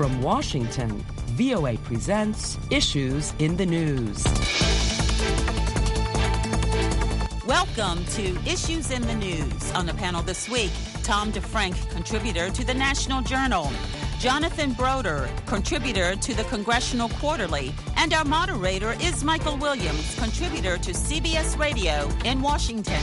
From Washington, VOA presents Issues in the News. Welcome to Issues in the News. On the panel this week, Tom DeFrank, contributor to the National Journal, Jonathan Broder, contributor to the Congressional Quarterly, and our moderator is Michael Williams, contributor to CBS Radio in Washington.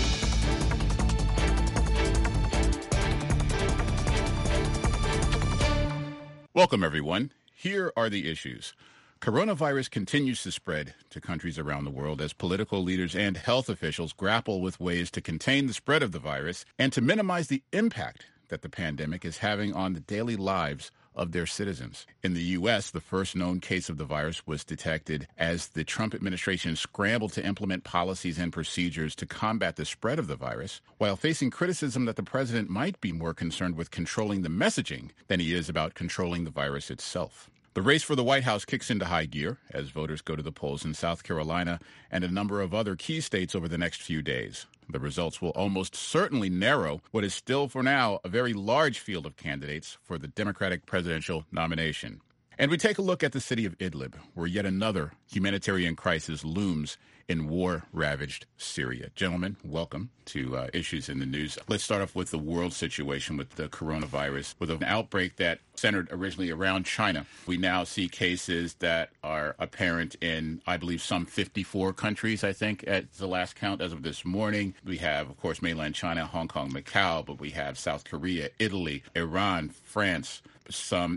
Welcome, everyone. Here are the issues. Coronavirus continues to spread to countries around the world as political leaders and health officials grapple with ways to contain the spread of the virus and to minimize the impact that the pandemic is having on the daily lives of their citizens. In the U.S., the first known case of the virus was detected as the Trump administration scrambled to implement policies and procedures to combat the spread of the virus, while facing criticism that the president might be more concerned with controlling the messaging than he is about controlling the virus itself. The race for the White House kicks into high gear as voters go to the polls in South Carolina and a number of other key states over the next few days. The results will almost certainly narrow what is still, for now, a very large field of candidates for the Democratic presidential nomination. And we take a look at the city of Idlib, where yet another humanitarian crisis looms in war-ravaged Syria. Gentlemen, welcome to Issues in the News. Let's start off with the world situation with the coronavirus. With an outbreak that centered originally around China, we now see cases that are apparent in, I believe, some 54 countries, I think, at the last count as of this morning. We have, of course, mainland China, Hong Kong, Macau, but we have South Korea, Italy, Iran, France, some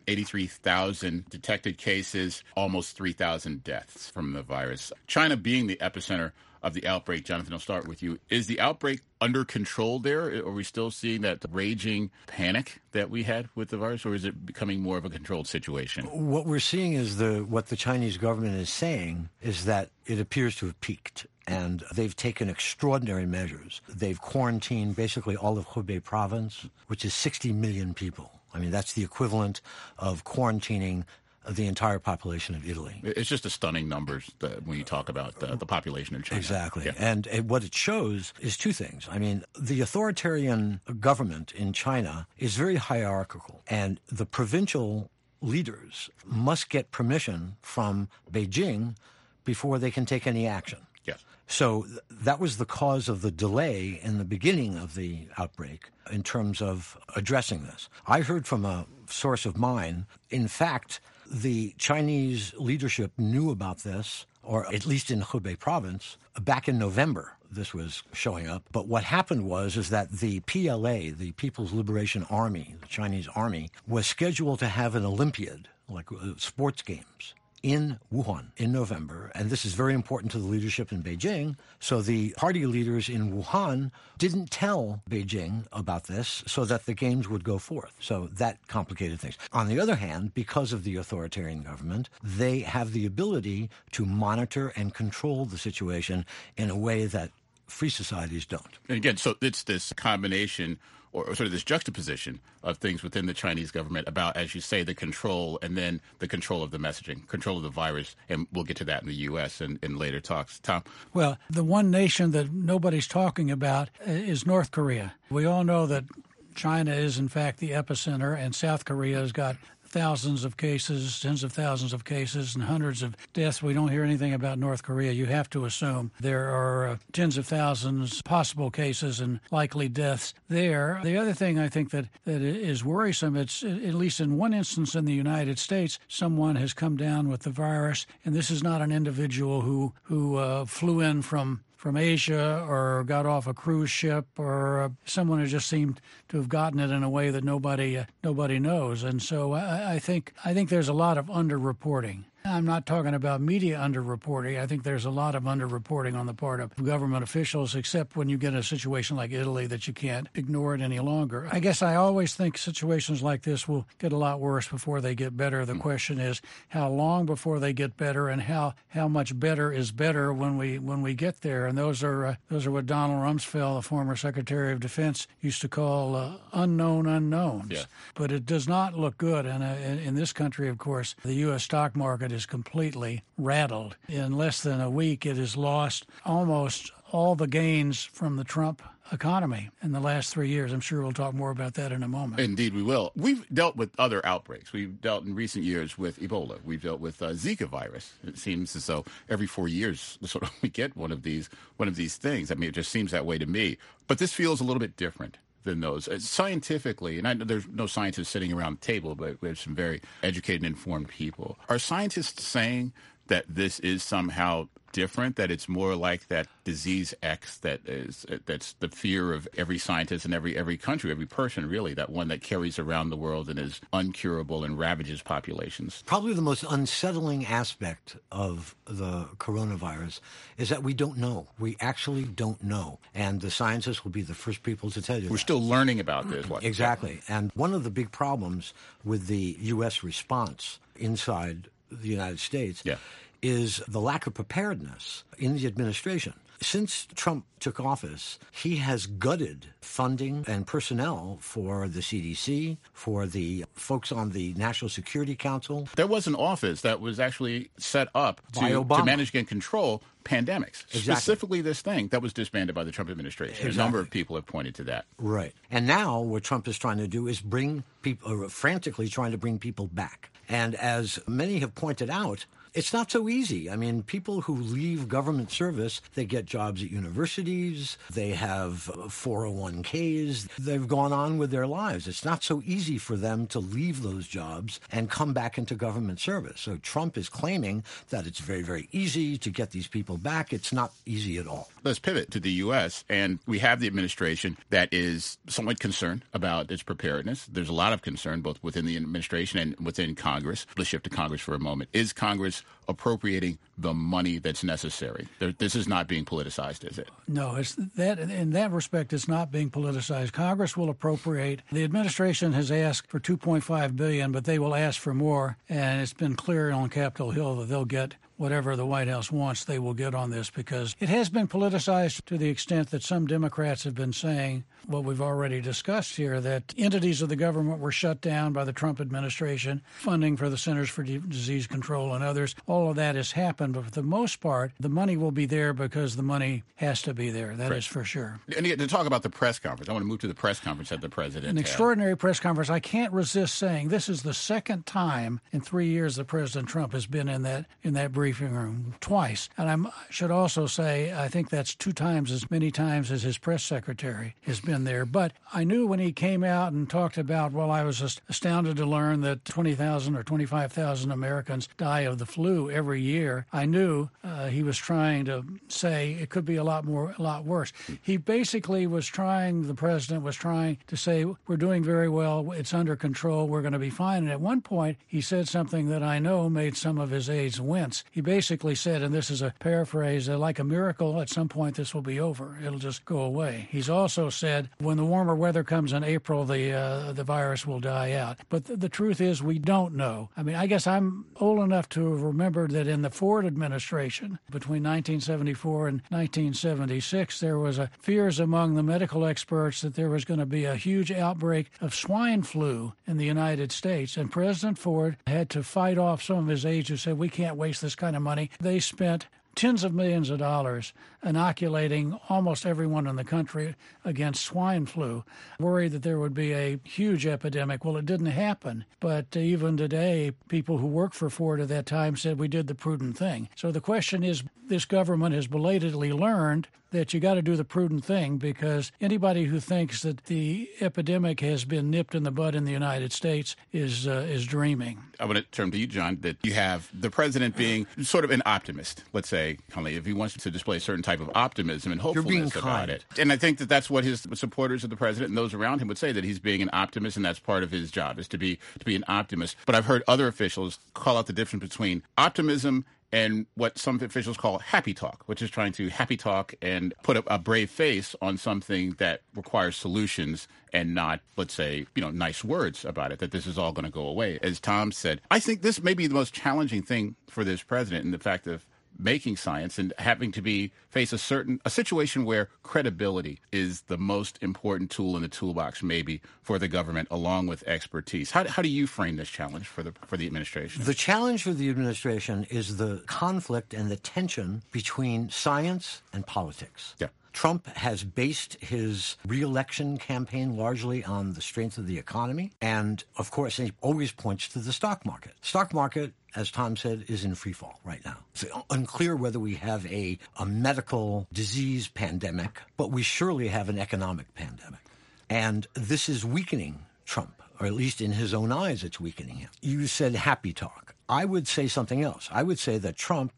83,000 detected cases, almost 3,000 deaths from the virus. China being the epicenter of the outbreak, Jonathan, I'll start with you. Is the outbreak under control there? Are we still seeing that raging panic that we had with the virus, or is it becoming more of a controlled situation? What we're seeing is what the Chinese government is saying is that it appears to have peaked. And they've taken extraordinary measures. They've quarantined basically all of Hubei province, which is 60 million people. I mean, that's the equivalent of quarantining the entire population of Italy. It's just a stunning numbers when you talk about the population in China. Exactly. Yeah. And what it shows is two things. I mean, the authoritarian government in China is very hierarchical, and the provincial leaders must get permission from Beijing before they can take any action. Yes. So that was the cause of the delay in the beginning of the outbreak in terms of addressing this. I heard from a source of mine, in fact, the Chinese leadership knew about this, or at least in Hubei province, back in November. This was showing up. But what happened is that the PLA, the People's Liberation Army, the Chinese army, was scheduled to have an Olympiad, like sports games, in Wuhan in November, and this is very important to the leadership in Beijing. So the party leaders in Wuhan didn't tell Beijing about this so that the games would go forth. So that complicated things. On the other hand, because of the authoritarian government, they have the ability to monitor and control the situation in a way that free societies don't. And again, so it's this combination or sort of this juxtaposition of things within the Chinese government about, as you say, the control and then the control of the messaging, control of the virus. And we'll get to that in the U.S. in later talks. Tom? Well, the one nation that nobody's talking about is North Korea. We all know that China is, in fact, the epicenter, and South Korea has got thousands of cases, tens of thousands of cases, and hundreds of deaths. We don't hear anything about North Korea. You have to assume there are tens of thousands possible cases and likely deaths there. The other thing I think that is worrisome, it's at least in one instance in the United States, someone has come down with the virus, and this is not an individual who flew in from Asia or got off a cruise ship, or someone who just seemed to have gotten it in a way that nobody knows. And so I think there's a lot of underreporting. I'm not talking about media underreporting. I think there's a lot of underreporting on the part of government officials, except when you get a situation like Italy that you can't ignore it any longer. I guess I always think situations like this will get a lot worse before they get better. The question is how long before they get better, and how much better is better when we get there. And those are what Donald Rumsfeld, the former Secretary of Defense, used to call unknown unknowns. Yeah. But it does not look good. And in this country, of course, the U.S. stock market is completely rattled. In less than a week, it has lost almost all the gains from the Trump economy in the last 3 years. I'm sure we'll talk more about that in a moment. Indeed, we will. We've dealt with other outbreaks. We've dealt in recent years with Ebola. We've dealt with Zika virus. It seems as though every 4 years sort of we get one of these things. I mean, it just seems that way to me. But this feels a little bit different than those. Scientifically, and I know there's no scientists sitting around the table, but we have some very educated and informed people. Are scientists saying that this is somehow different, that it's more like that disease X that's the fear of every scientist in every country, every person, really, that one that carries around the world and is uncurable and ravages populations? Probably the most unsettling aspect of the coronavirus is that we don't know. We actually don't know. And the scientists will be the first people to tell you We're still learning about this. Exactly. And one of the big problems with the U.S. response inside the United States is the lack of preparedness in the administration. Since Trump took office, he has gutted funding and personnel for the CDC, for the folks on the National Security Council. There was an office that was actually set up to manage and control pandemics. Exactly. Specifically this thing that was disbanded by the Trump administration. Exactly. A number of people have pointed to that. Right. And now what Trump is trying to do is bring people, frantically trying to bring people back. And as many have pointed out, it's not so easy. I mean, people who leave government service, they get jobs at universities, they have 401ks, they've gone on with their lives. It's not so easy for them to leave those jobs and come back into government service. So Trump is claiming that it's very, very easy to get these people back. It's not easy at all. Let's pivot to the U.S., and we have the administration that is somewhat concerned about its preparedness. There's a lot of concern both within the administration and within Congress. Let's shift to Congress for a moment. Is Congress appropriating the money that's necessary? This is not being politicized, is it? No, it's that. In that respect, it's not being politicized. Congress will appropriate. The administration has asked for $2.5 billion, but they will ask for more. And it's been clear on Capitol Hill that they'll get whatever the White House wants, they will get on this, because it has been politicized to the extent that some Democrats have been saying what we've already discussed here, that entities of the government were shut down by the Trump administration, funding for the Centers for Disease Control and others. All of that has happened, but for the most part, the money will be there because the money has to be there. That is for sure. And to talk about the press conference, I want to move to the press conference that the president had. An extraordinary press conference. I can't resist saying this is the second time in 3 years that President Trump has been in that briefing room, twice. And I should also say I think that's 2 times as many times as his press secretary has been there. But I knew when he came out and talked about, well, I was astounded to learn that 20,000 or 25,000 Americans die of the flu every year. I knew he was trying to say it could be a lot worse. He basically the president was trying to say, we're doing very well, it's under control, we're going to be fine. And at one point, he said something that I know made some of his aides wince. He basically said, and this is a paraphrase, like a miracle, at some point this will be over. It'll just go away. He's also said, when the warmer weather comes in April, the virus will die out. But the truth is, we don't know. I mean, I guess I'm old enough to have remembered that in the Ford administration, between 1974 and 1976, there was fears among the medical experts that there was going to be a huge outbreak of swine flu in the United States. And President Ford had to fight off some of his aides who said, we can't waste this kind of money. They spent tens of millions of dollars inoculating almost everyone in the country against swine flu, worried that there would be a huge epidemic. Well, it didn't happen. But even today, people who worked for Ford at that time said we did the prudent thing. So the question is, this government has belatedly learned that you got to do the prudent thing, because anybody who thinks that the epidemic has been nipped in the bud in the United States is dreaming. I want to turn to you, John, that you have the president being sort of an optimist, let's say, if he wants to display a certain type of optimism and hopefulness about it. And I think that that's what his supporters of the president and those around him would say, that he's being an optimist, and that's part of his job, is to be an optimist. But I've heard other officials call out the difference between optimism and what some officials call happy talk, which is trying to happy talk and put a brave face on something that requires solutions and not, let's say, nice words about it, that this is all going to go away. As Tom said, I think this may be the most challenging thing for this president, in the fact of making science and having to face a situation where credibility is the most important tool in the toolbox, maybe, for the government, along with expertise. How do you frame this challenge for the administration? The challenge for the administration is the conflict and the tension between science and politics. Yeah. Trump has based his re-election campaign largely on the strength of the economy. And, of course, he always points to the stock market. Stock market, as Tom said, is in free fall right now. It's unclear whether we have a medical disease pandemic, but we surely have an economic pandemic. And this is weakening Trump, or at least in his own eyes, it's weakening him. You said happy talk. I would say something else. I would say that Trump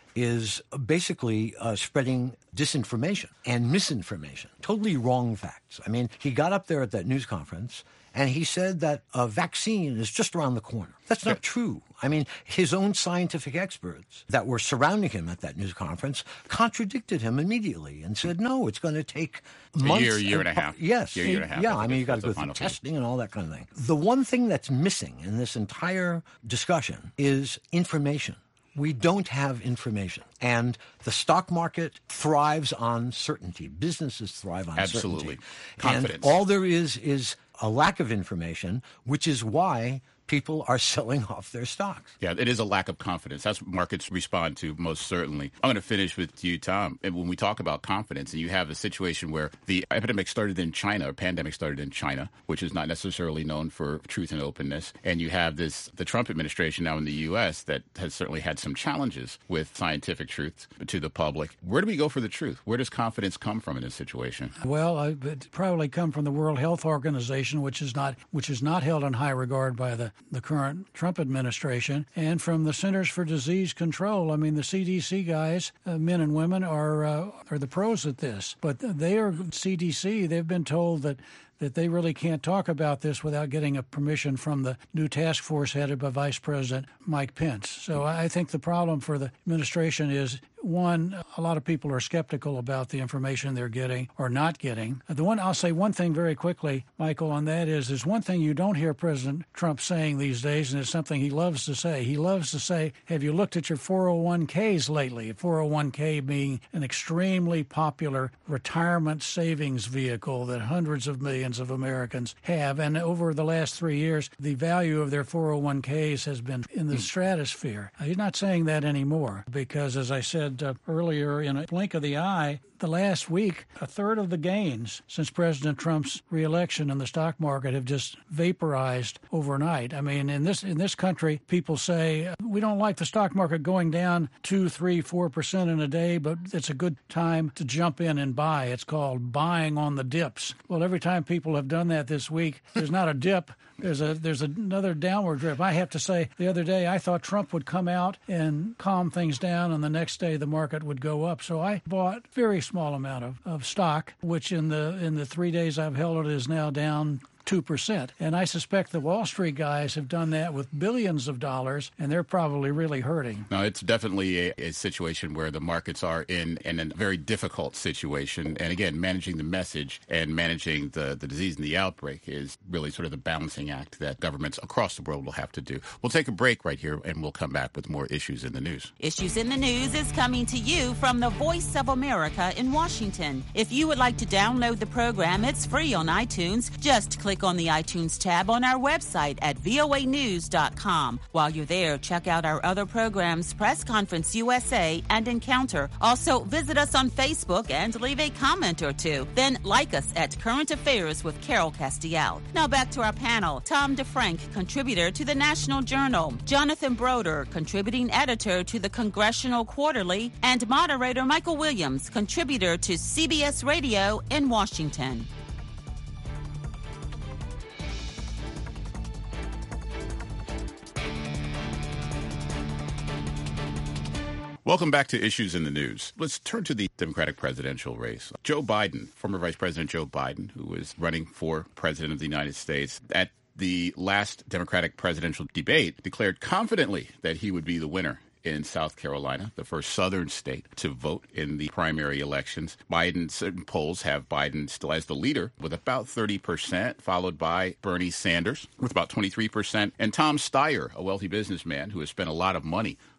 is basically spreading disinformation and misinformation, totally wrong facts. I mean, he got up there at that news conference and he said that a vaccine is just around the corner. That's not true. I mean, his own scientific experts that were surrounding him at that news conference contradicted him immediately and said, no, it's going to take months. A year and a half. Yes. Year and a half. Yeah, I mean, you got to go through testing and all that kind of thing. The one thing that's missing in this entire discussion is information. We don't have information. And the stock market thrives on certainty. Businesses thrive on certainty. Absolutely. Confidence. And all there is a lack of information, which is why people are selling off their stocks. Yeah, it is a lack of confidence. That's what markets respond to most certainly. I'm going to finish with you, Tom. And when we talk about confidence, and you have a situation where the epidemic started in China, or pandemic started in China, which is not necessarily known for truth and openness. And you have the Trump administration now in the U.S. that has certainly had some challenges with scientific truth to the public. Where do we go for the truth? Where does confidence come from in this situation? Well, it probably come from the World Health Organization, which is not held in high regard by the current Trump administration, and from the Centers for Disease Control. I mean, the CDC guys, men and women, are the pros at this. But they are CDC. They've been told that they really can't talk about this without getting a permission from the new task force headed by Vice President Mike Pence. So I think the problem for the administration is, one, a lot of people are skeptical about the information they're getting or not getting. I'll say one thing very quickly, Michael, on that is there's one thing you don't hear President Trump saying these days, and it's something he loves to say. He loves to say, have you looked at your 401ks lately? 401k being an extremely popular retirement savings vehicle that hundreds of millions of Americans have. And over the last 3 years, the value of their 401ks has been in the stratosphere. He's not saying that anymore because, as I said earlier, in a blink of the eye, the last week, a third of the gains since President Trump's reelection in the stock market have just vaporized overnight. I mean, in this country, people say, we don't like the stock market going down 2, 3, 4% in a day, but it's a good time to jump in and buy. It's called buying on the dips. Well, every time people have done that this week, there's not a dip. There's another downward drift. I have to say, the other day I thought Trump would come out and calm things down, and the next day the market would go up. So I bought very small amount of stock, which in the 3 days I've held it is now down 2%. And I suspect the Wall Street guys have done that with billions of dollars, and they're probably really hurting. No, it's definitely a situation where the markets are in a very difficult situation. And again, managing the message and managing the disease and the outbreak is really sort of the balancing act that governments across the world will have to do. We'll take a break right here, and we'll come back with more Issues in the News. Issues in the News is coming to you from the Voice of America in Washington. If you would like to download the program, it's free on iTunes. Just click on the iTunes tab on our website at voanews.com. While you're there, check out our other programs, Press Conference USA and Encounter. Also, visit us on Facebook and leave a comment or two. Then like us at Current Affairs with Carol Castiel. Now back to our panel. Tom DeFrank, contributor to the National Journal. Jonathan Broder, contributing editor to the Congressional Quarterly. And moderator Michael Williams, contributor to CBS Radio in Washington. Welcome back to Issues in the News. Let's turn to the Democratic presidential race. Joe Biden, former Vice President Joe Biden, who was running for President of the United States, at the last Democratic presidential debate, declared confidently that he would be the winner in South Carolina, the first southern state to vote in the primary elections. Certain polls have Biden still as the leader with about 30%, followed by Bernie Sanders with about 23%, and Tom Steyer, a wealthy businessman who has spent a lot of money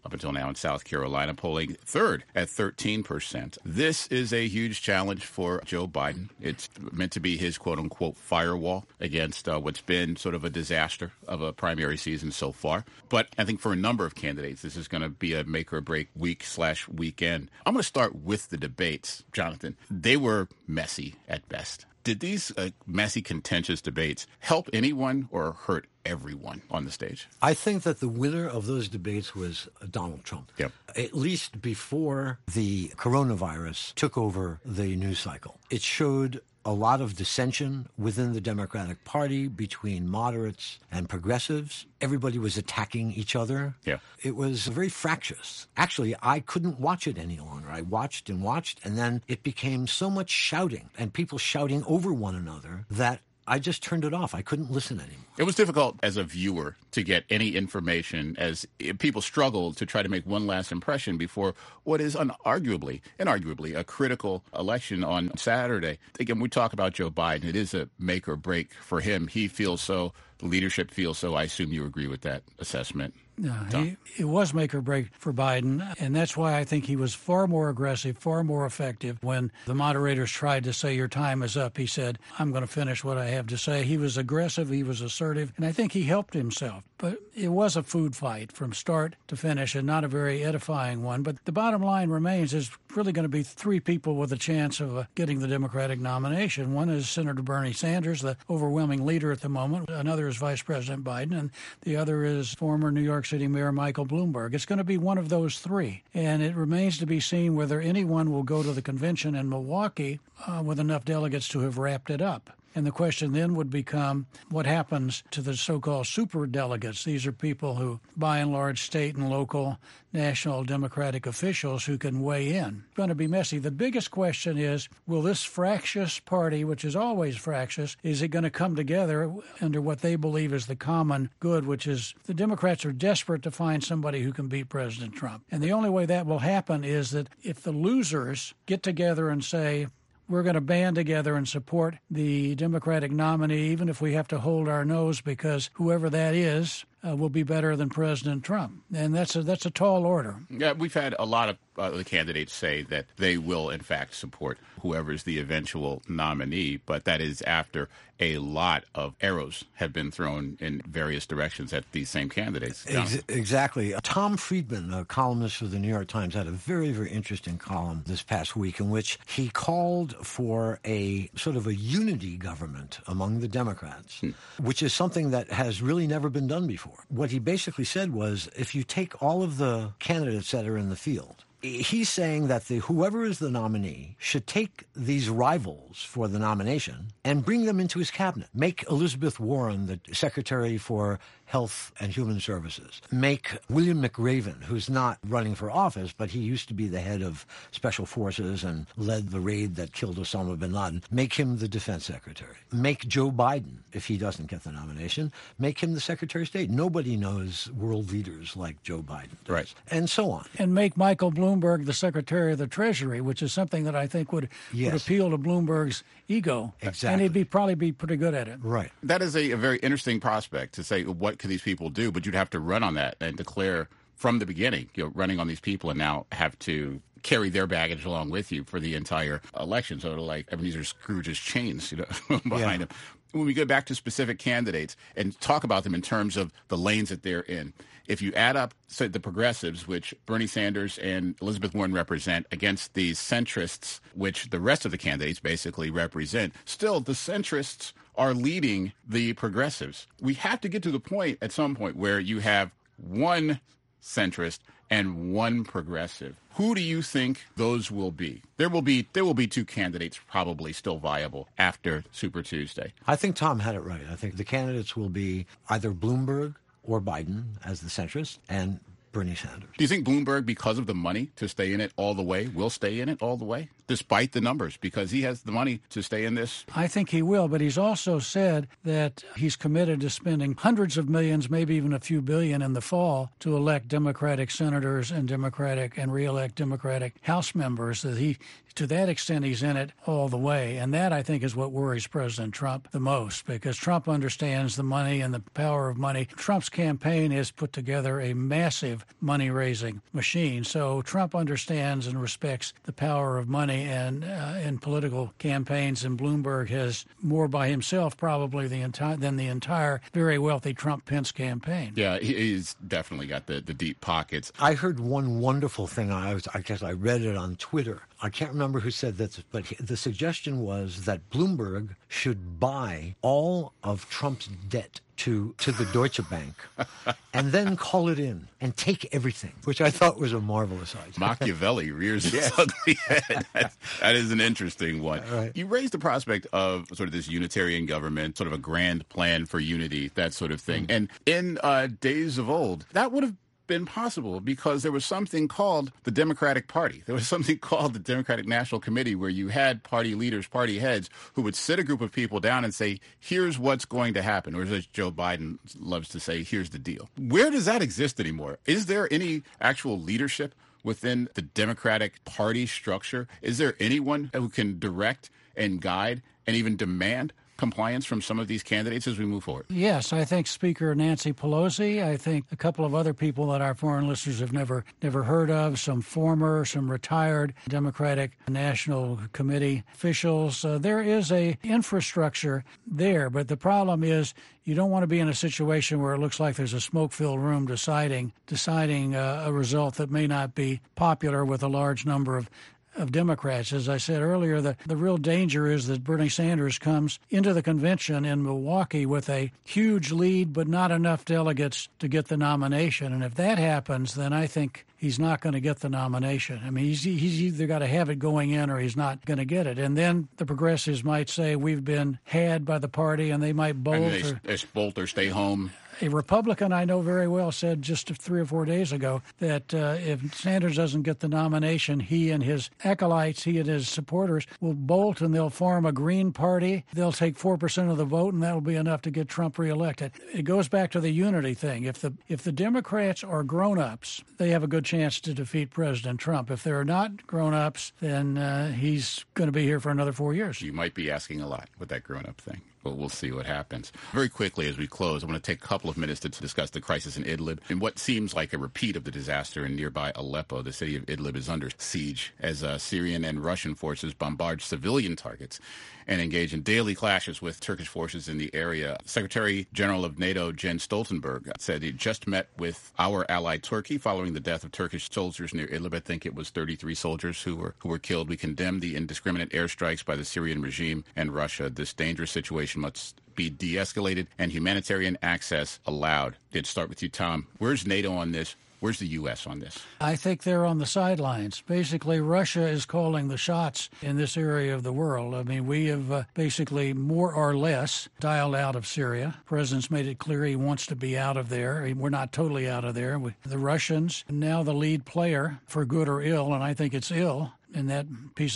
up until now in South Carolina, polling third at 13%. This is a huge challenge for Joe Biden. It's meant to be his quote-unquote firewall against what's been sort of a disaster of a primary season so far. But I think for a number of candidates, this is going to be a make-or-break week/weekend. I'm going to start with the debates, Jonathan. They were messy at best. Did these messy, contentious debates help anyone or hurt everyone on the stage? I think that the winner of those debates was Donald Trump. Yep. At least before the coronavirus took over the news cycle. It showed a lot of dissension within the Democratic Party between moderates and progressives. Everybody was attacking each other. Yeah. It was very fractious. Actually, I couldn't watch it any longer. I watched, and then it became so much shouting and people shouting over one another that I just turned it off. I couldn't listen anymore. It was difficult as a viewer to get any information as people struggled to try to make one last impression before what is inarguably a critical election on Saturday. Again, we talk about Joe Biden. It is a make or break for him. He feels so. The leadership feels so. I assume you agree with that assessment. Yeah, it was make or break for Biden, and that's why I think he was far more aggressive, far more effective. When the moderators tried to say your time is up, he said, I'm going to finish what I have to say. He was aggressive, he was assertive, and I think he helped himself. But it was a food fight from start to finish and not a very edifying one. But the bottom line remains there's really going to be three people with a chance of getting the Democratic nomination. One is Senator Bernie Sanders, the overwhelming leader at the moment. Another is Vice President Biden, and the other is former New York City Mayor Michael Bloomberg. It's going to be one of those three, and it remains to be seen whether anyone will go to the convention in Milwaukee with enough delegates to have wrapped it up. And the question then would become what happens to the so-called super delegates. These are people who, by and large, state and local, national Democratic officials who can weigh in. It's going to be messy. The biggest question is, will this fractious party, which is always fractious, is it going to come together under what they believe is the common good, which is the Democrats are desperate to find somebody who can beat President Trump. And the only way that will happen is that if the losers get together and say, we're going to band together and support the Democratic nominee, even if we have to hold our nose, because whoever that is will be better than President Trump. And that's a tall order. Yeah, we've had a lot of the candidates say that they will, in fact, support whoever's the eventual nominee, but that is after a lot of arrows have been thrown in various directions at these same candidates. Exactly. Tom Friedman, a columnist for the New York Times, had a very, very interesting column this past week in which he called for a sort of a unity government among the Democrats, which is something that has really never been done before. What he basically said was, if you take all of the candidates that are in the field, he's saying that whoever is the nominee should take these rivals for the nomination and bring them into his cabinet. Make Elizabeth Warren the Secretary for Health and Human Services. Make William McRaven, who's not running for office, but he used to be the head of Special Forces and led the raid that killed Osama bin Laden. Make him the Defense Secretary. Make Joe Biden, if he doesn't get the nomination, make him the Secretary of State. Nobody knows world leaders like Joe Biden does. Right. And so on. And make Michael Bloomberg the Secretary of the Treasury, which is something that I think would appeal to Bloomberg's ego. Exactly. And he'd probably be pretty good at it. Right. That is a very interesting prospect to say, what could these people do? But you'd have to run on that and declare from the beginning, running on these people and now have to carry their baggage along with you for the entire election. So like Ebenezer Scrooge's chains, behind him. When we go back to specific candidates and talk about them in terms of the lanes that they're in, if you add up the progressives, which Bernie Sanders and Elizabeth Warren represent, against the centrists, which the rest of the candidates basically represent, still the centrists are leading the progressives. We have to get to the point at some point where you have one centrist and one progressive. Who do you think those will be? There will be two candidates probably still viable after Super Tuesday. I think Tom had it right. I think the candidates will be either Bloomberg or Biden as the centrist, and Bernie Sanders. Do you think Bloomberg, because of the money to stay in it all the way, will stay in it all the way, despite the numbers, because he has the money to stay in this? I think he will, but he's also said that he's committed to spending hundreds of millions, maybe even a few billion in the fall to elect Democratic senators and re-elect Democratic House members, that he, to that extent, he's in it all the way. And that, I think, is what worries President Trump the most, because Trump understands the money and the power of money. Trump's campaign has put together a massive money-raising machine. So Trump understands and respects the power of money and in political campaigns, and Bloomberg has more by himself probably than the entire very wealthy Trump-Pence campaign. Yeah, he's definitely got the deep pockets. I heard one wonderful thing. I guess I read it on Twitter. I can't remember who said this, but the suggestion was that Bloomberg should buy all of Trump's debt to the Deutsche Bank and then call it in and take everything, which I thought was a marvelous idea. Machiavelli rears his ugly head. That is an interesting one. Right. You raised the prospect of sort of this unitarian government, sort of a grand plan for unity, that sort of thing. And in days of old, that would have been possible because there was something called the Democratic Party. There was something called the Democratic National Committee where you had party leaders, party heads who would sit a group of people down and say, here's what's going to happen. Or as Joe Biden loves to say, here's the deal. Where does that exist anymore? Is there any actual leadership within the Democratic Party structure? Is there anyone who can direct and guide and even demand compliance from some of these candidates as we move forward? Yes, I think Speaker Nancy Pelosi. I think a couple of other people that our foreign listeners have never heard of, some retired Democratic National Committee officials. There is a infrastructure there, but the problem is you don't want to be in a situation where it looks like there's a smoke-filled room deciding a result that may not be popular with a large number of Democrats. As I said earlier, the real danger is that Bernie Sanders comes into the convention in Milwaukee with a huge lead, but not enough delegates to get the nomination. And if that happens, then I think he's not going to get the nomination. I mean, he's either got to have it going in or he's not going to get it. And then the progressives might say we've been had by the party, and they might bolt. They bolt or stay home. A Republican I know very well said just 3 or 4 days ago that if Sanders doesn't get the nomination, he and his acolytes, he and his supporters will bolt and they'll form a Green Party. They'll take 4% of the vote, and that'll be enough to get Trump reelected. It goes back to the unity thing. If the Democrats are grown-ups, they have a good chance to defeat President Trump. If they're not grown-ups, then he's going to be here for another 4 years. You might be asking a lot with that grown-up thing. But we'll see what happens. Very quickly as we close, I want to take a couple of minutes to discuss the crisis in Idlib and what seems like a repeat of the disaster in nearby Aleppo. The city of Idlib is under siege as Syrian and Russian forces bombard civilian targets and engage in daily clashes with Turkish forces in the area. Secretary General of NATO Jens Stoltenberg said he just met with our ally Turkey following the death of Turkish soldiers near Idlib. I think it was 33 soldiers who were killed. We condemn the indiscriminate airstrikes by the Syrian regime and Russia. This dangerous situation must be de-escalated and humanitarian access allowed. Did start with you, Tom. Where's NATO on this? Where's the U.S. on this? I think they're on the sidelines. Basically, Russia is calling the shots in this area of the world. I mean, we have basically more or less dialed out of Syria. The president's made it clear he wants to be out of there. We're not totally out of there. The Russians, now the lead player, for good or ill, and I think it's ill, in that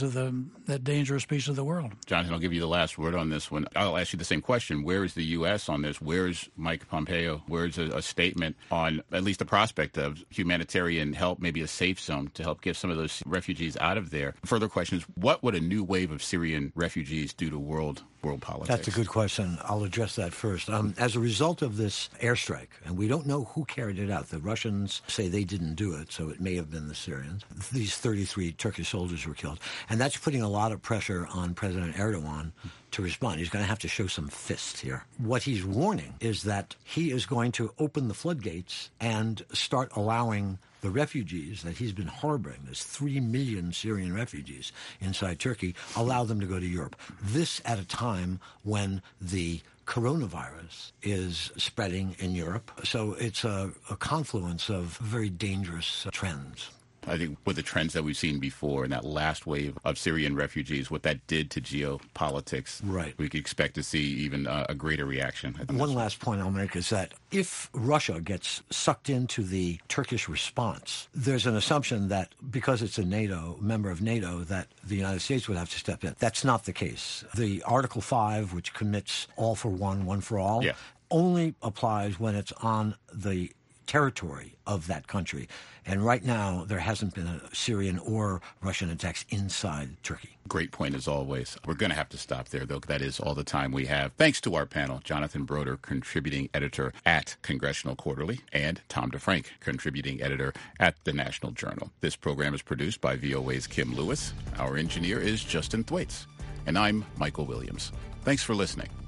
dangerous piece of the world. Jonathan, I'll give you the last word on this one. I'll ask you the same question. Where is the U.S. on this? Where's Mike Pompeo? Where's a statement on at least the prospect of humanitarian help, maybe a safe zone to help get some of those refugees out of there? Further question is, what would a new wave of Syrian refugees do to world politics? That's a good question. I'll address that first. As a result of this airstrike, and we don't know who carried it out. The Russians say they didn't do it, so it may have been the Syrians. These 33 Turkish soldiers were killed. And that's putting a lot of pressure on President Erdogan to respond. He's going to have to show some fist here. What he's warning is that he is going to open the floodgates and start allowing the refugees that he's been harboring, there's 3 million Syrian refugees inside Turkey, allow them to go to Europe. This at a time when the coronavirus is spreading in Europe. So it's a confluence of very dangerous trends. I think with the trends that we've seen before and that last wave of Syrian refugees, what that did to geopolitics, right, we could expect to see even a greater reaction. One last point I'll make is that if Russia gets sucked into the Turkish response, there's an assumption that because it's a member of NATO, that the United States would have to step in. That's not the case. The Article 5, which commits all for one, one for all, only applies when it's on the territory of that country. And right now, there hasn't been a Syrian or Russian attacks inside Turkey. Great point as always. We're going to have to stop there, though. That is all the time we have. Thanks to our panel, Jonathan Broder, contributing editor at Congressional Quarterly, and Tom DeFrank, contributing editor at the National Journal. This program is produced by VOA's Kim Lewis. Our engineer is Justin Thwaites. And I'm Michael Williams. Thanks for listening.